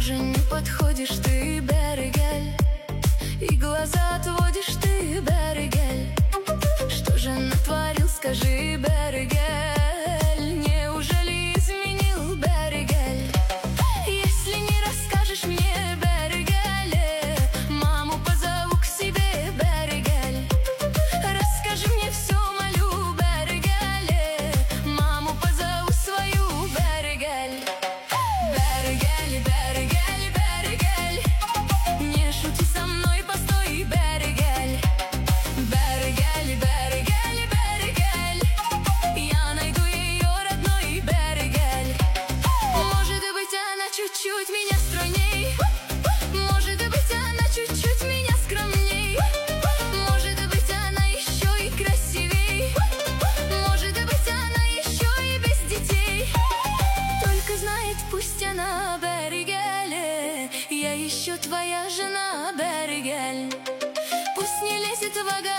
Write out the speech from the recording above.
же не подходишь ты, Берегель, и глаза отводишь ты, Берегель? Что же натворил, скажи, Берегель? Неужели изменил, Берегель? Если не расскажешь мне, Берегель, маму позову к себе, Берегель. Расскажи мне все, молю, Берегель, маму позову свою, Берегель. Берегель, Берегель, Берегель, не шути со мной, постой, Берегель. Берегель, Берегель, Берегель, я найду ее, родной Берегель. Может быть, она чуть-чуть меня стройней, может быть, она чуть-чуть меня скромней, может быть, она еще и красивей, может быть, она еще и без детей. Только знает, пусть она, Берегель, я еще твоя жена, Берегель. Пусть не лезет в огонь.